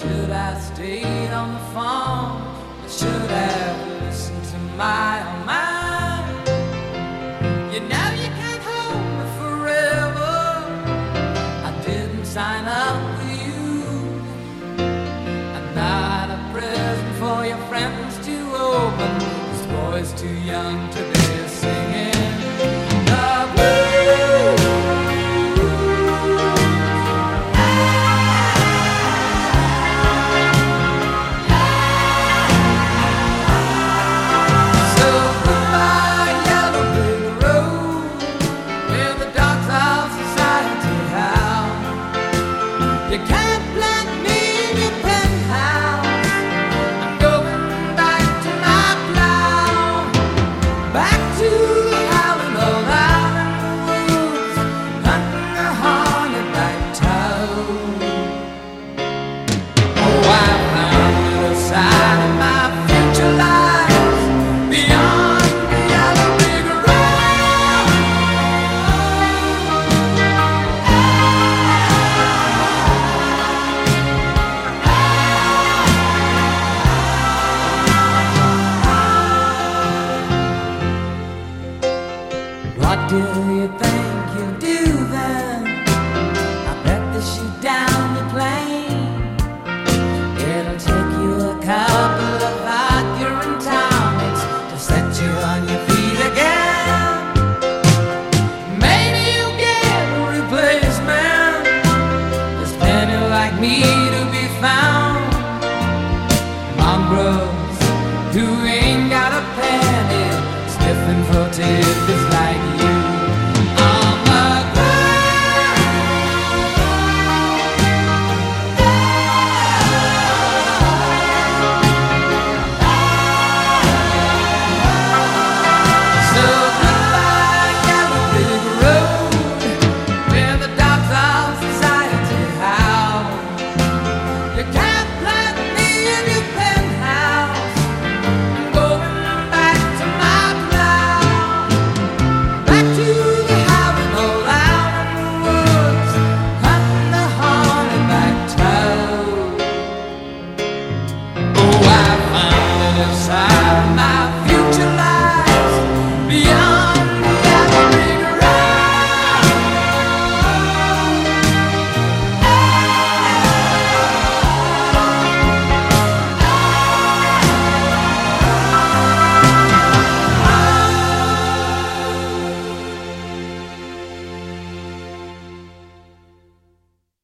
Should I stayed on the phone? I should have listened to my own mind. You know you can't hold me forever. I didn't sign up with you. I'm not a present for your friends to open. This boy's too young to